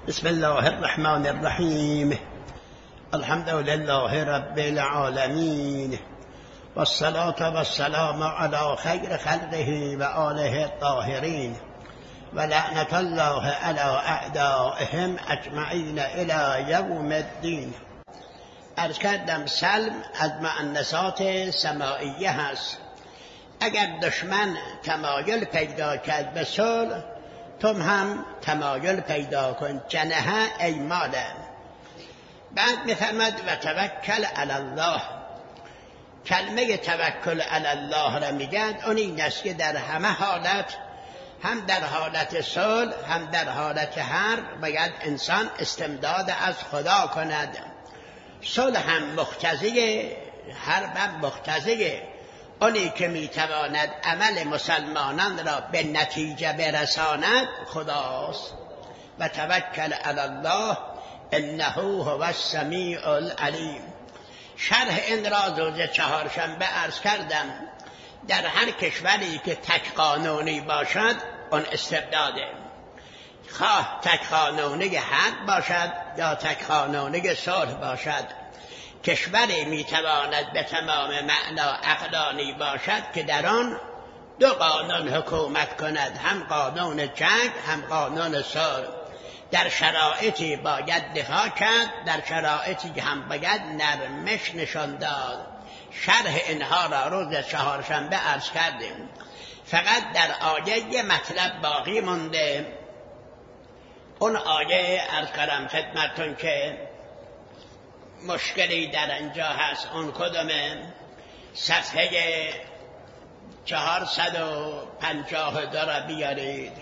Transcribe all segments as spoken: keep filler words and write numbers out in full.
بسم الله الرحمن الرحیم. الحمد لله رب العالمین والصلاة والسلام علی خیر خلقه و آله الطاهرین و لعنت الله علی اعدائهم اجمعین الی یوم الدین. عرض کردم سلم از مؤنثات سماعیه هست. اگر دشمن تمایل پیدا کرد به صلح، تم هم تمایل پیدا کن. جنها ای ماله. بعد میفرماد و توکل علی الله. کلمه توکل علی الله را میگن اون این است که در همه حالت، هم در حالت صلح هم در حالت حرب، باید انسان استمداد از خدا کند. صلح هم مقتضی، حرب هم مقتضی. اونی که میتواند عمل مسلمانان را به نتیجه برساند خداست. و توکل علی الله انه هو السمیع العلیم. شرح این را روز چهارشنبه عرض کردم. در هر کشوری که تک قانونی باشد اون استبداده، خواه تک قانونی حرب باشد یا تک قانونی صلح باشد. کشوری میتواند به تمام معنا عقلانی باشد که در آن دو قانون حکومت کند، هم قانون جنگ هم قانون صلح. در شرایطی باید دفاع کرد، در شرایطی هم باید نرمش نشان داد. شرح اینها را روز چهارشنبه عرض کردیم. فقط در آیه یه مطلب باقی مونده. اون آیه عرض کردم خدمتتون که مشکلی در اینجا هست. اون کدومه؟ صفحه چهارصد و پنجاه و دو را بیارید.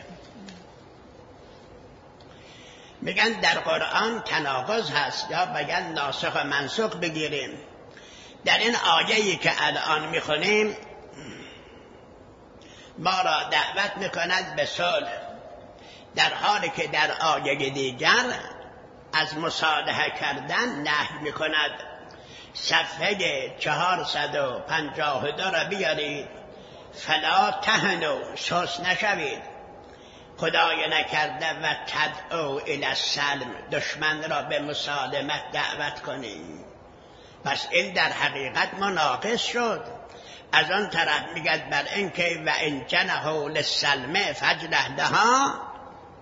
میگن در قرآن تناقض هست، یا بگن ناسخ و منسوخ بگیریم. در این آیه‌ای که الان میخونیم ما را دعوت میکند به صلح، در حالی که در آیه دیگر از مصالحه کردن نهی میکند. صفحه چهارصد و پنجاه و دو را بیارید. فلا تهنوا، سست نشوید. خدای نکرده و تدعو الی السلم، دشمن را به مسالمت دعوت کنید. پس این در حقیقت مناقض شد. از آن طرف میگد بر اینکه و ان جنحوا للسلم فاجنح لها.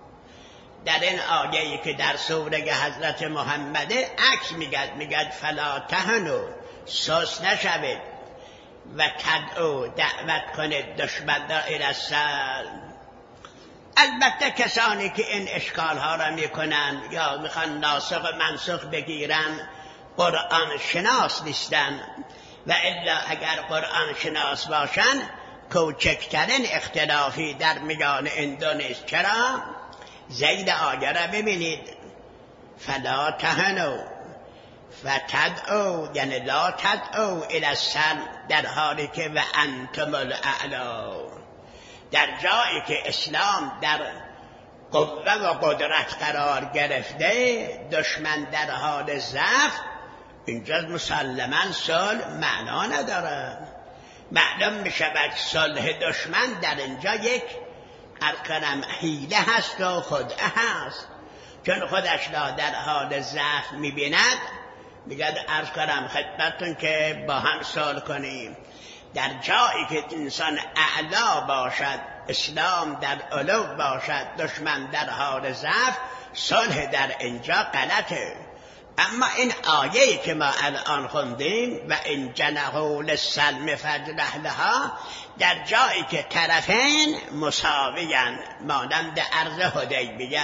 در این آیه‌ای که در سوره حضرت محمده عکس میگد، میگد فلا تهنوا، سست نشوید، و تدعو، دعوت کنید دشمن را الی السلم. البته کسانی که این اشکال ها را میکنن یا میخوان ناسخ و منسوخ بگیرن قرآن شناس نیستن، و الا اگر قرآن شناس باشن کوچکترین اختلافی در میان این دو نیست. چرا؟ زید آیه را ببینید. فلا تهنوا و تدعو، یعنی لا تدعو الی السلم، در حالی که و انتم الاعلی. در جایی که اسلام در قوه و قدرت قرار گرفته، دشمن در حال ضعف، اینجا مسلماً صلح معنا نداره. معلوم می شود صلح دشمن در اینجا یک ارکنم حیله هست و خدعه هست، چون خودش را در حال ضعف می بیند. میگد عرض کنم خدمتتون که با هم صلح کنیم. در جایی که انسان اعلا باشد، اسلام در علو باشد، دشمن در حال ضعف، صلح در اینجا غلطه. اما این آیه‌ای که ما الان خوندیم و ان جنحوا للسلم فاجنح لها، در جایی که طرفین مساویان، مانند ارض حدیبیه.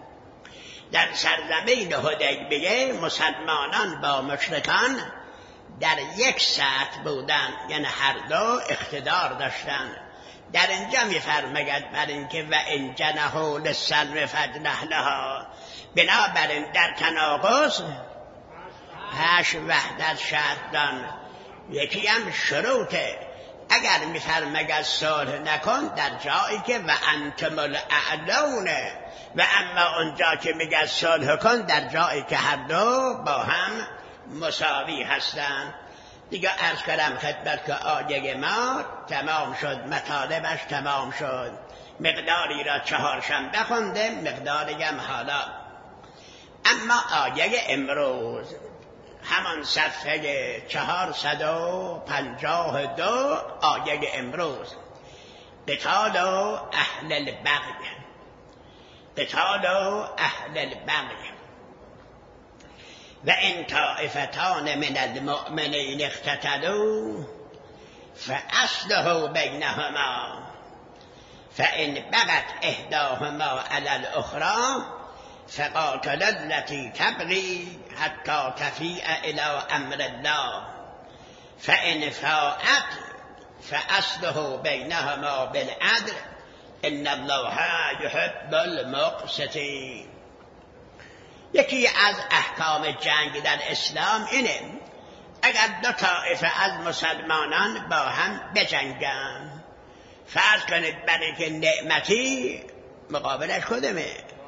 در سرزمین حدیبیه مسلمانان با مشرکان در یک سطح بودن، یعنی هر دو اقتدار داشتن. در اینجا می‌فرماید بر اینکه و ان جنحوا للسلم فاجنح لها، بنابراین در تناقض هشت وحدت شرط دان. یکی هم شروطه. اگر می‌فرماید صلح نکن، در جایی که و انتم الاعلون، و اما اونجا که میگه صلح کن در جایی که هر دو با هم مساوی هستند. دیگه عرض کردم خدمت که آیه ما تمام شد، مطالبش تمام شد. مقداری را چهارشنبه خونده، مقداری هم حالا. اما آیه امروز همان صفحه چهارصد و پنجاه و دو آیه امروز قتال اهل البغی قتال اهل البغی و ان طائفتان من المؤمنین اقتتلوا فاصلحوا بینهما فان بغت احداهما علی الاخری فقاتل التي تبغي حتى تفيء إلى أمر الله فإن فاءت فأصلحوا بينهما بالعدل إن الله يحب المقسطين. یکی از احکام جنگ در اسلام اینه اگر دو طایفه از مسلمانان با هم بجنگن، فرض کنید برای که نعمتی مقابلش خودمه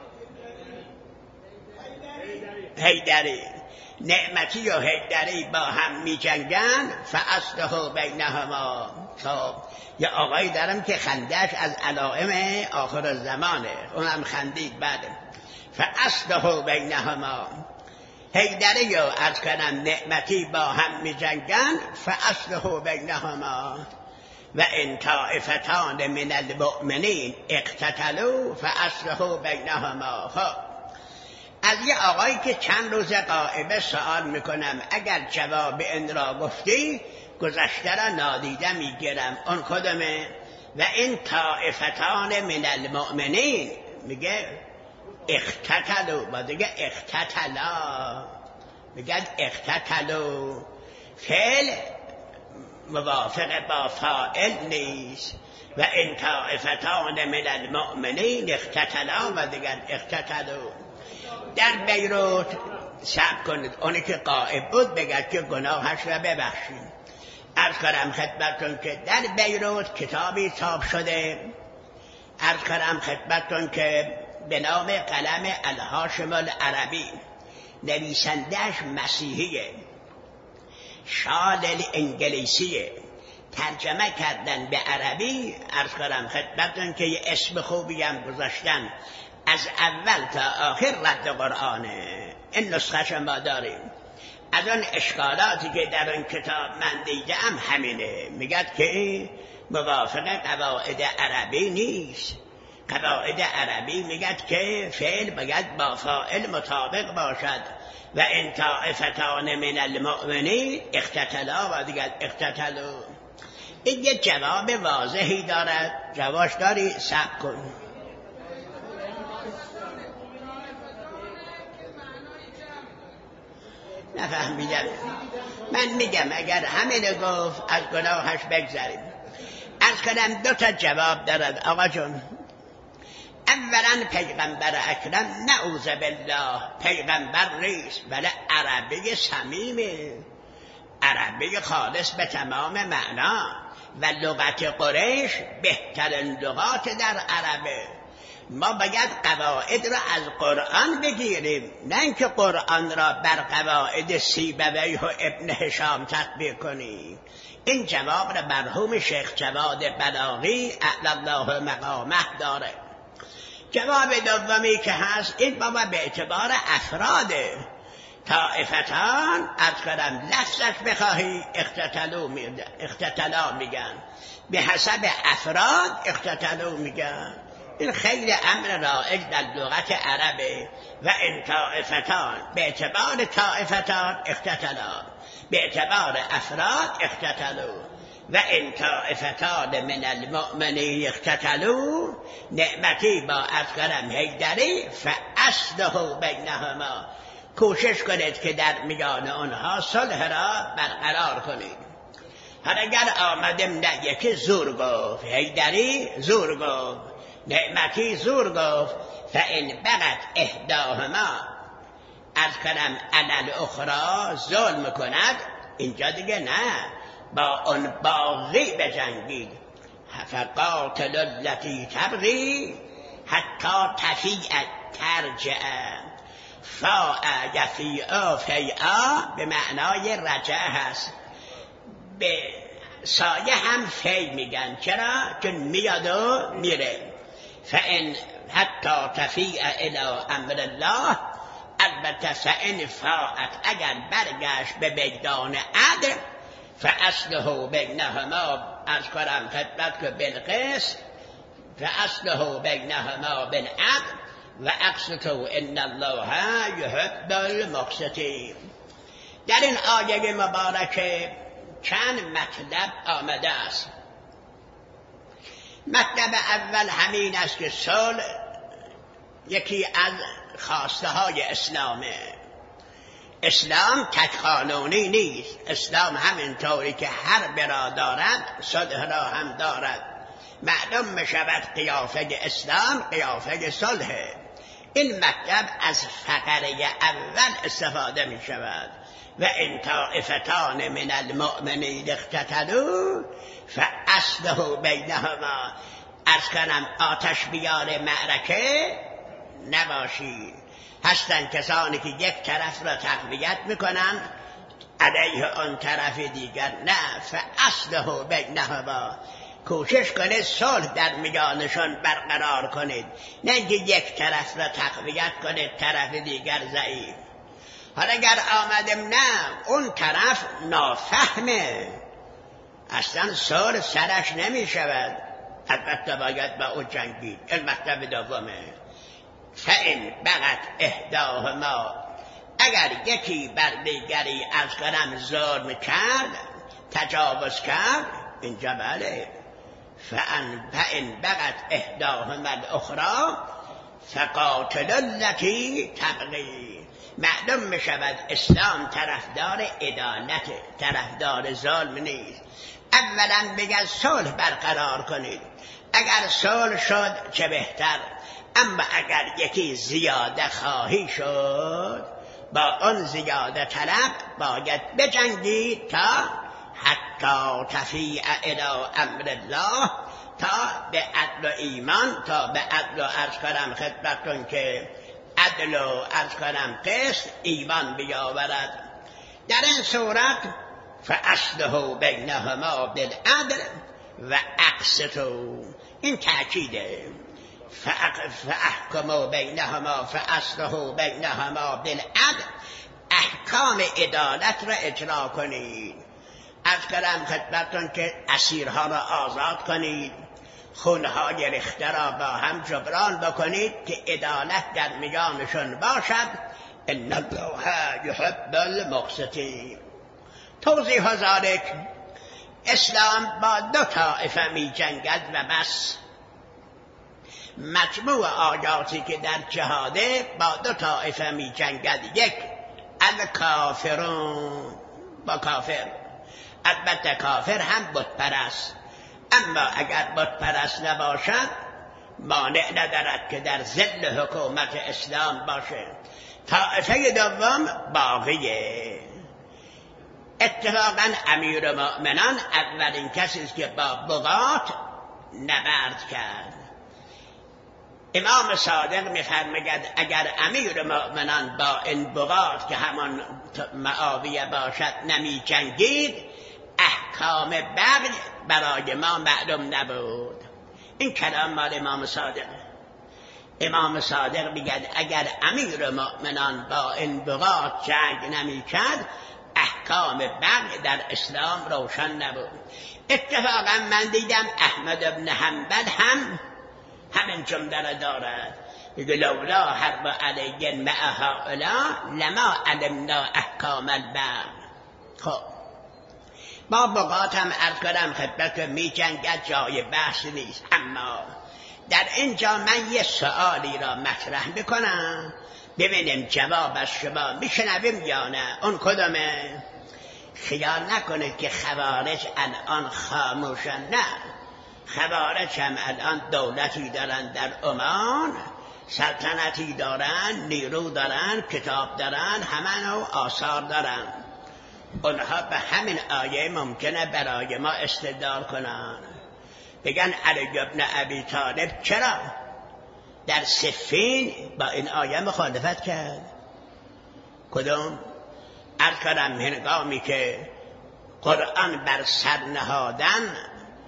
حیدری، نعمتی و حیدری با هم می جنگن فاصلحوا بینهما. خب یه آقایی دارم که خندش از علائم آخر الزمانه، اونم خندید بعد فاصلحوا بینهما. حیدری و از کنم نعمتی با هم می جنگن فاصلحوا بینهما و ان طائفتان من المؤمنین اقتتلوا فاصلحوا بینهما. خب از یه آقایی که چند روز غایبه سوال میکنم، اگر جواب این را گفتی گذشته را نادیده میگیرم، اون کدومه؟ و این طائفتان من المؤمنین میگه اقتتلوا، با دیگه اقتتلا میگه اقتتلوا، فعل موافق با فاعل نیست. و این طائفتان من المؤمنین اقتتلا و دیگه اقتتلوا. در بیروت صبر کنید، اونی که غائب بود بگد که گناهش را ببخشید. عرض کنم خدمتتون که در بیروت کتابی چاپ شده، عرض کنم خدمتتون که به نام قلم الهاشم العربی، نویسندهش مسیحیه، شال انگلیسیه، ترجمه کردن به عربی. عرض کنم خدمتتون که یه اسم خوبی هم گذاشتن، از اول تا آخر رد قرآنه. این نسخه‌ش ما داریم. از اون اشکالاتی که در اون کتاب من دیدم همینه، میگد که موافق قواعد عربی نیست. قواعد عربی میگد که فعل باید با فاعل مطابق باشد و ان طائفتان من المؤمنین اقتتلا و دیگر اقتتلوا. این یه جواب واضحی دارد. جوابش داری؟ صبر کن. نفهمیدم. من میگم اگر همینه گفت از گناهش بگذاریم. از کنم دو تا جواب دارد آقا جون. اولا پیغمبر اکرم نعوذ بالله پیغمبر نیست، بله عربی صمیمه، عربی خالص به تمام معنا و لغت قریش بهترین لغات در عربه. ما باید قواعد را از قرآن بگیریم، نه اینکه قرآن را بر قواعد سیبویه و ابن هشام تطبیق کنیم. این جواب را مرحوم شیخ جواد بلاغی اعلی الله مقامه داره. جواب دومی که هست این بابا به اعتبار افراده. طائفتان از کنم لفظش بخواهی اقتتلو میگن، اقتتلا میگن، به حسب افراد اقتتلو میگن. این خیلی امر رائج در لغت عربه. و این طائفتان به اعتبار طائفتان اقتتلا، به اعتبار افراد اقتتلو. و این طائفتان من المؤمنین اقتتلوا، نعمتی با اذکرم حیدری فاصلحوا بینهما، کوشش کنید که در میان آنها صلح را برقرار کنید. هر اگر آمدم نه یکی زور گفت، حیدری زور گفت، نعمتی زور گفت، فان بغت احداهما از کنم علی الاخری ظلم کند، اینجا دیگه نه، با اون باغی بجنگید. فقاتل التی تبغی حتی تفیء ترجع. فاء یفیء فیء به معنای رجع هست. به سایه هم فی میگن. چرا؟ چون میاد و میره. فان حتی تفیء الی امر الله، البته فإن فاعت اگر برگشت به میدان عدل فاصلحوا بینهما از کنم خدمت که بالقسط فاصلحوا بینهما بالعدل و اقسطوا ان الله یحب المقسطین. در این آیه مبارکه چند مطلب آمده است. مطلب اول همین است که صلح یکی از خواسته های اسلامه. اسلام تک قانونی نیست. اسلام همینطوری که حرب را دارد صلح را هم دارد. معلوم می شود قیافه اسلام قیافه صلح. این مطلب از فقره اول استفاده می شود. و ان طائفتان من المؤمنین اقتتلوا فاصلحوا بینهما. از کنم آتش بیار معرکه نباشید. هستند کسانی که یک طرف را تقویت میکنن علیه آن طرف دیگر نه. فاصلحوا بینهما، کوشش کنید صلح در میانشان برقرار کنید، نه اینکه یک طرف را تقویت کنید طرف دیگر ضعیف. حالا اگر آمدم نه اون طرف نافهمه اصلا صلح سرش نمی شود، البته باید با او جنگید. این مطلب دومه. فإن بغت احداهما، اگر یکی بر دیگری از کنم ظلم کرد تجاوز کرد اینجا بله. فإن بغت احداهما الاخرى فقاتلوا التي تبغي. معلوم می شود اسلام طرفدار عدالت، طرفدار ظلم نیست. اولا بگه صلح برقرار کنید، اگر صلح شد چه بهتر. اما اگر یکی زیاده خواهی شد با آن زیاده طلب باید بجنگید تا حتی تفیع الی امر الله، تا به عدل و ایمان، تا به عدل و عرض کنم خدمتتون که عدل و عرض کنم قسط ایمان بیاورد. در این صورت فاصلحوا بینهما بالعدل و اقسطوا، این تأکیده. فاحکموا بینهما فاصلحوا بینهما بالعدل، احکام عدالت را اجرا کنید. از کلام خدمتتون که اسیرها را آزاد کنید، خونهای ریخته را با هم جبران بکنید که عدالت در میانشان باشد. ان الله یحب المقسطین. توضیح ذلک، اسلام با دو طایفه می جنگد و بس. مجموع آیاتی که در جهاده با دو طایفه می جنگد. یک الکافرون، با کافر. البته کافر هم بت پرست، اما اگر بت پرست نباشد مانع ندارد که در ظل حکومت اسلام باشه. طایفه دوم باقیه. اتفاقا امیر مؤمنان اولین کسی است که با بغات نبرد کرد. امام صادق می‌فرماید اگر امیر مؤمنان با این بغات که همان معاویه باشد نمی جنگید احکام بغی برای ما معلوم نبود. این کلام مال امام صادق. امام صادق میگه اگر امیر مؤمنان با این بغات جنگ نمی کرد احکام بغی در اسلام روشن نبود. اتفاقا من دیدم احمد ابن حنبل هم همین جمله را دارد، میگه لولا حرب علی مع هؤلاء لما علمنا احکام البغی. خب با بغات هم عرض کنم خدمت که می جنگد جای بحث نیست، اما در اینجا من یه سوالی را مطرح بکنم ببینیم جواب از شما میشنویم یا نه. اون کدومه؟ خیال نکنید که خوارج الان خاموشن، نه. خوارج هم الان دولتی دارن در عمان، سلطنتی دارن، نیرو دارن، کتاب دارن، همه نوع آثار دارن. اونها به همین آیه ممکنه برای ما استدلال کنن، بگن علی ابن ابی طالب چرا در صفین با این آیه مخالفت کرد؟ کدوم؟ عرض کنم هنگامی که قرآن بر سر نهادن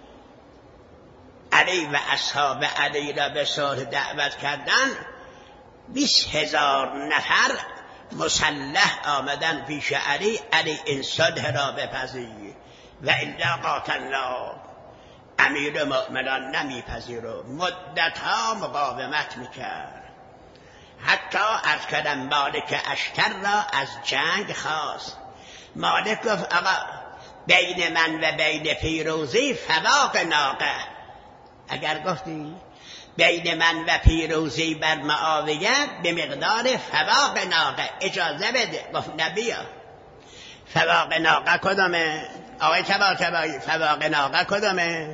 علی و اصحاب علی را به صلح دعوت کردن، بیست هزار نفر مسلح آمدن پیش علی، علی این صلح را بپذیر و الا قاتلنا. امیر مؤمنان نمیپذیرو، مدتها مقاومت میکرد. حتی از کردن مالک اشتر را از جنگ خواست. مالک گفت آقا بین من و بین پیروزی فواق ناقه. اگر گفتی بین من و پیروزی بر معاویه به مقدار فواق ناقه اجازه بده. گفت نبیا. فواق ناقه کدامه؟ آقای طباطبایی فواق ناقه کدامه؟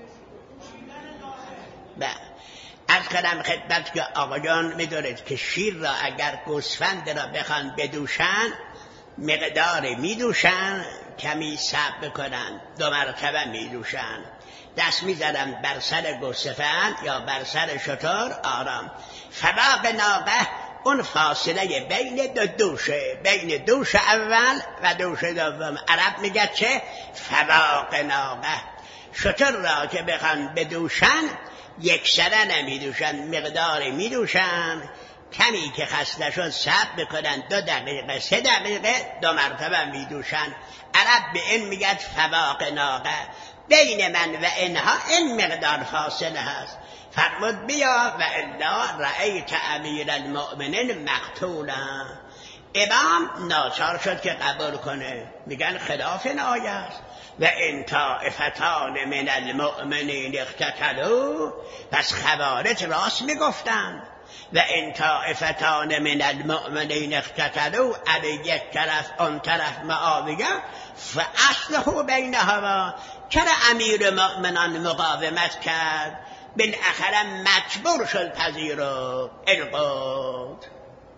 بله از کردم خدمت که آقایان میدونید که شیر را اگر گوسفند را بخوان بدوشن مقدار میدوشن، کمی صبر بکنن، دو مرتبه میدوشن، دست میزدن بر سر گوسفند یا بر سر شتر آرام. فواق ناقه اون فاصله بین دو دوشه، بین دوش اول و دوش دوم. عرب میگه چه؟ فواق ناقه. شتر را که بخوان بدوشن یک سره نمیدوشن، مقداری میدوشن، کمی که خسته شد صبر بکنن، دو دقیقه سه دقیقه دو مرتبه میدوشن. عرب به این میگه فواق ناقه. بین من و اینها این مقدار فاصله هست. فرمود بیا و الا رأیت امیر المؤمنین مقتولا. امام ناچار شد که قبول کنه. میگن خلاف این آیه است. و این طائفتان من المؤمنین اقتتلوا. پس خوارج راست میگفتن. و این طائفتان من المؤمنین اقتتلوا، علی یک طرف اون طرف معاویه، فاصلحوا بینهما. چرا امیر مؤمنان مقاومت کرد؟ بالاخره مجبور شد پذیرو. القود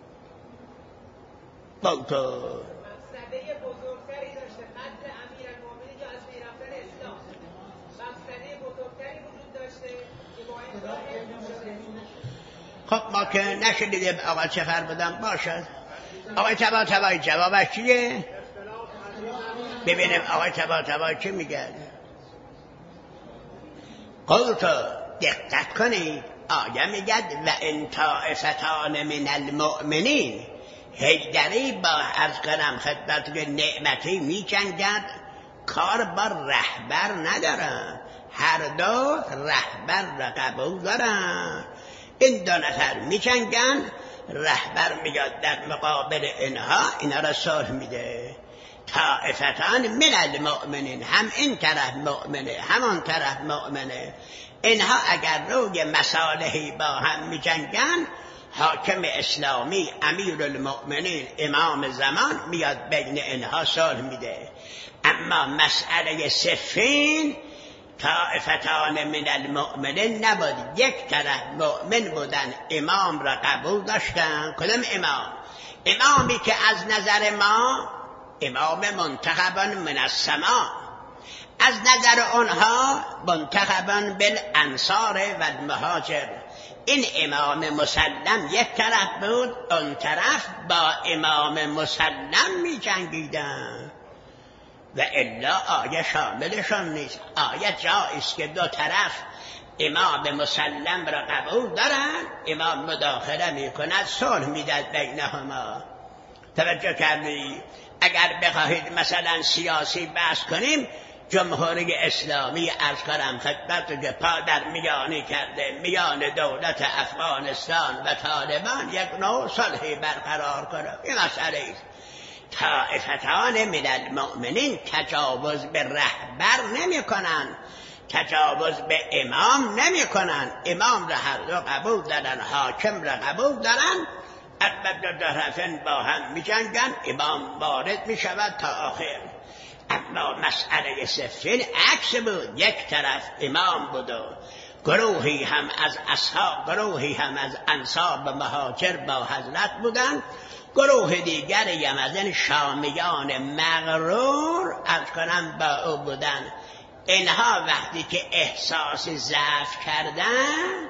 قوتو مقصده بزرگتری داشته قتل امیر المؤمنین یا از بین رفتن اسلام. مقصده بزرگتری وجود داشته که با این خب ما که نشدیدیم آقا چه فرمودن باشد. آقای طباطبایی جوابش چیه؟ ببینیم آقای طباطبایی چی میگه. قلتو دقت کنید، آیه میگد و ان طائفتان من المؤمنین. هیدری با عرض کنم خدمت که نعمتی میجنگد، کار با رهبر ندارن، هر دو رهبر را قبول دارن. این دو نفر میجنگن، رهبر میاد در مقابل اینها، اینا را صلح میده. طائفتان من المؤمنین، هم این طرف مؤمنه همون طرف مؤمنه. اینها اگر روی مصالحی با هم میجنگن، حاکم اسلامی امیر المؤمنین امام زمان میاد بین اینها صلح میده. اما مسئله صفین، طائفتان من المؤمنین نبود، یک طرف مؤمن بودن، امام را قبول داشتن. کدام امام؟ امامی که از نظر ما امام منتخبا من السماء، از نظر آنها منتخبا بالانصار و المهاجر. این امام مسلم یک طرف بود، اون طرف با امام مسلم می جنگیدن. و الا آیه شاملشان نیست. آیه جایست که دو طرف امام مسلم را قبول دارن، امام مداخله می کند، صلح میدهد بینهما. توجه کردی؟ اگر بخواهید مثلا سیاسی بحث کنیم، جمهوری اسلامی از کنم خدمت که پادر میانی کرده میان دولت افغانستان و طالبان یک نوع صلحی برقرار کنه. این مسئله است. طائفتان من المؤمنین تجاوز به رهبر نمی کنن، تجاوز به امام نمی کنن. امام را هر دو قبول دارن، حاکم را قبول دارن. البته دو طرفین با هم می جنگن، امام وارد می شود تا آخر. اما مسئله صفین عکس بود، یک طرف امام بود و گروهی هم از اصحاب، گروهی هم از انصار و مهاجر با حضرت بودن، گروه دیگری هم از این شامیان مغرور از کنم با او بودن. اینها وقتی که احساس ضعف کردن،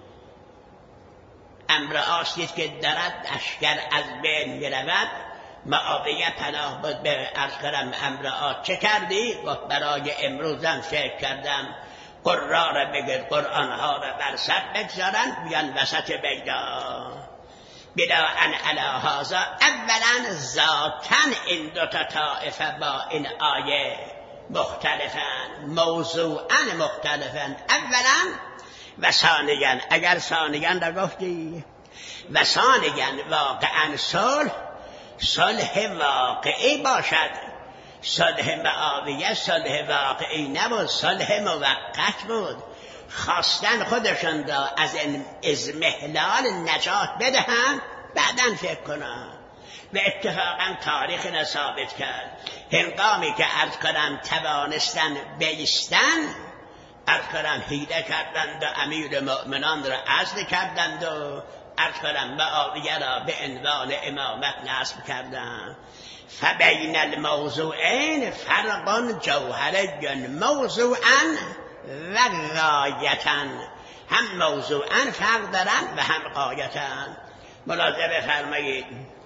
امر آسید که دارد اشکر از بین می رود، معاویه پناه بود به عرض کنم امرآت. چه کردی؟ گفت برای امروزم فکر کردم قرآن را بگیر، قرآن ها را بر سر بگذارن بیان وسط بیدا. بلا ان علی هذا، اولا ذاتن این دو تا طائفه با این آیه مختلفن، موضوعا مختلفن. اولا و ثانیا، اگر ثانیا را گفتی و ثانیا واقعا صلح صلح واقعی باشد. صلح معاویه صلح واقعی نبود، صلح موقت بود. خواستن خودشون را از این اضمحلال نجات بدهن، بعداً فکر کنن. و اتفاقا تاریخ را ثابت کرد. هنگامی که عرض کنم توانستن بیستن، عرض کنم حیله کردند و امیر مؤمنان را عزل کردند و عرض کنم معاویه را به عنوان امامت نصب کردند. فبین الموضوعین فرق جوهری، موضوعا و غایتا، هم موضوعا فرق دارند و هم غایتا. ملاحظه فرمایید.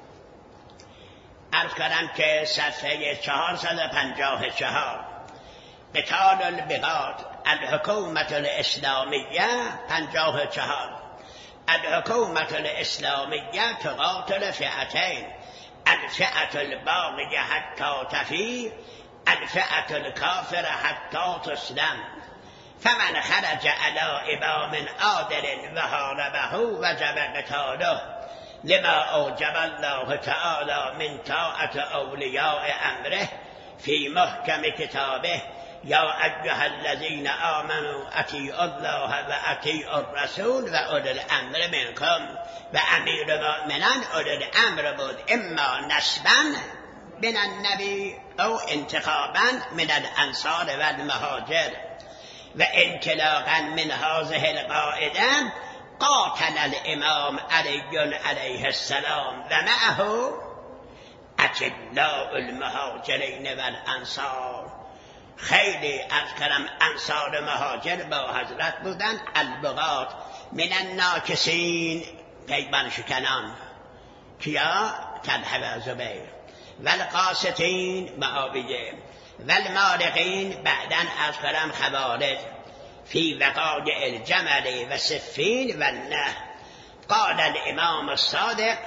عرض کنم که صفحه چهارصد و پنجاه و چهار قتال البغاة الحکومت الاسلامیه، پنجاه و چهار، الحکومت الاسلامیه تقاتل فئتین، الفئة الباغیه حتی تفی، الفئة الکافر حتی تسلم. فمن خرج علی امام عادل و حاربه وجب قتاله لما اوجب الله تعالی من طاعت اولیاء امره فی محکم کتابه یا ایها الذین آمنوا اطیعوا الله و اطیعوا الرسول و اولی الامر منکم. و امیر المؤمنان اولی الامر بود، اما نسبا من النبی او انتخابا من الانصار و المهاجر. و انطلاقا من هذه القاعده قاتل الامام علی علیه السلام و معه اجلاء المهاجرین و الانصار. خیلی از کلم انصار مهاجر با حضرت بودن. البغاة من الناکسین، پیمان شکنان، کیا؟ طلحه و زبیر. و القاسطین، معاویه. و المارقین، بعداً از کلم خوارج. فی وقایع الجمل و صفین و نه. قال الامام الصادق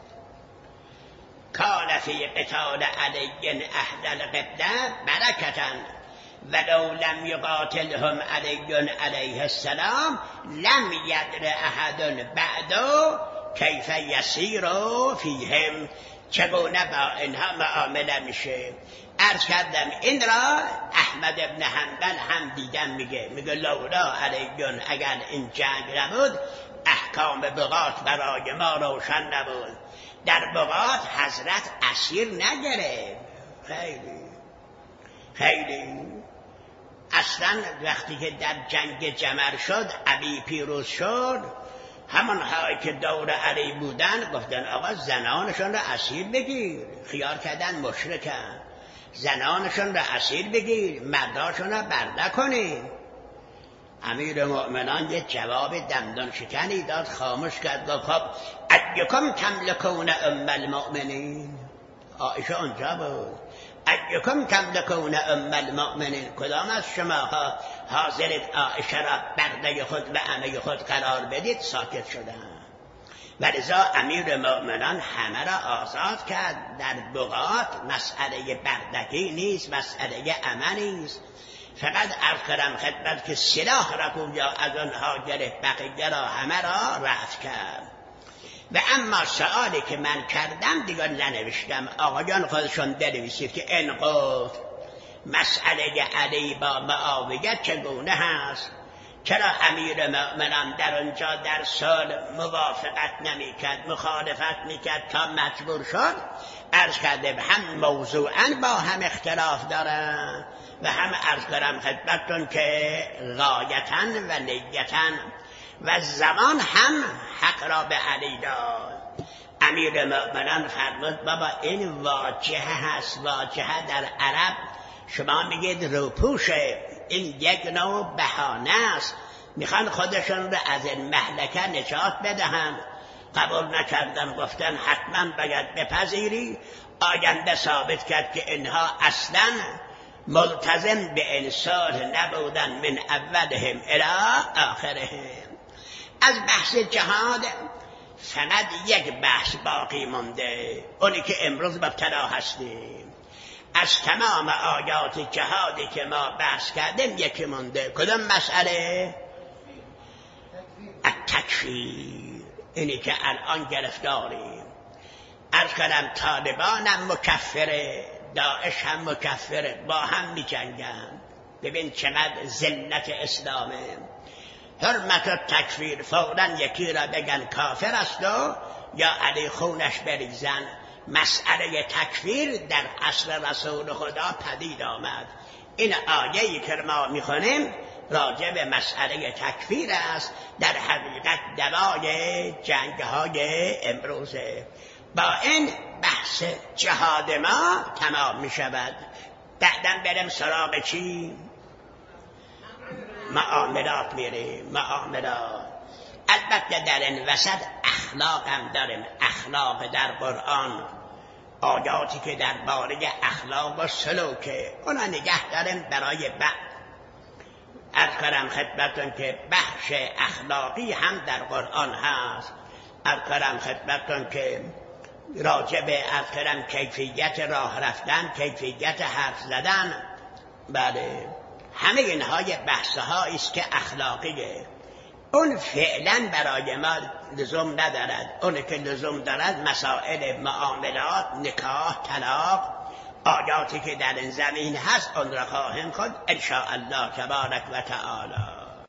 کان فی قتال علی اهل القبله برکتا ولو لم یقاتلهم علی علیه السلام لم یدر احد بعد کیف یسیر فیهم. چگونه با اینها معامله میشه؟ عرض کردم این را احمد ابن حنبل هم دیدن میگه، میگه لولا علیون، اگر این جنگ نبود احکام بغاة برای ما روشن نبود. در بغاة حضرت اسیر نگرفت. خیلی خیلی اصلا وقتی که در جنگ جمل شد، علی پیروز شد، همون هایی که دور علی بودن گفتن آقا زنانشون را اسیر بگیر. خیال کردن مشرکن، زنانشون را اسیر بگیر، مرداشون را برده کنی. امیر مؤمنان یه جواب دندان شکنی داد، خاموش کرد. گفت خب ایکم تملکون ام المؤمنین؟ عایشه اونجا بود. ایکم تملکون ام المؤمنین؟ کدام از شما حاضرید عایشه را برده خود و عمه خود قرار بدید؟ ساکت شدن. ولذا امیر مؤمنان همه را آزاد کرد. در بغاة مسئله بردگی نیست، مسئله عمه نیست. فقط عرض کردم خدمت که سلاح را کجا از آنها گرفت، بقیه را همه را رفع کرد. و اما سوالی که من کردم دیگر ننوشتم، آقایان خودشون بنویسید که این گفت مسئله علی با معاویه چگونه هست، چرا امیر مؤمنان در آنجا در صلح موافقت نمی‌کرد، مخالفت می‌کرد تا مجبور شد. عرض کردم هم موضوعاً با هم اختلاف دارن و هم عرض کردم خدمتتون که غایتاً و نیتاً و زمان هم حق را به علی داد. امیر مؤمنان فرمود بابا این واجهه هست، واجهه در عرب شما میگید روپوشه، این یک نوع بهانه است، میخوان خودشون رو از این مهلکه نجات بدهن. قبول نکردن، گفتن حتما باید بپذیری. آینده ثابت کرد که اینها اصلا ملتزم به این صلح نبودن من اولهم الی آخرهم. از بحث جهاد فقط یک بحث باقی مونده، اونی که امروز مبتلا هستیم. از تمام آیات جهادی که ما بحث کردیم یکی مونده. کدوم مسئله؟ التکفیر. اینی که الان گرفتاریم. عرض کردم طالبان هم مکفره، داعش هم مکفره، با هم می جنگن. ببین چقدر ذلت اسلامه. حرمت التکفیر، فوراً یکی را بگن کافر است و یا علی خونش بریزن. مسئله تکفیر در عصر رسول خدا پدید آمد. این آیه‌ای که ما می‌خونیم راجع به مسئله تکفیر است، در حقیقت دوای جنگ‌های امروزه. با این بحث جهاد ما تمام می‌شود. بعداً بریم سراغ چی؟ معاملات میریم. معاملات البته در این وسط اخلاق هم داریم. اخلاق در قرآن، آیاتی که در باره اخلاق و سلوکه، اونا نگه داریم برای بعد. عرض کنم خدمتتون که بخش اخلاقی هم در قرآن هست. عرض کنم خدمتتون که راجع به عرض کنم کیفیت راه رفتن، کیفیت حرف زدن، بله همه اینها یه بحث‌هایی است که اخلاقیه. اون فعلا برای ما لزوم ندارد. اون که لزوم دارد مسائل معاملات، نکاح، طلاق، آیاتی که در این زمین هست اون را خواهیم خود ان شاء الله تبارک و تعالی.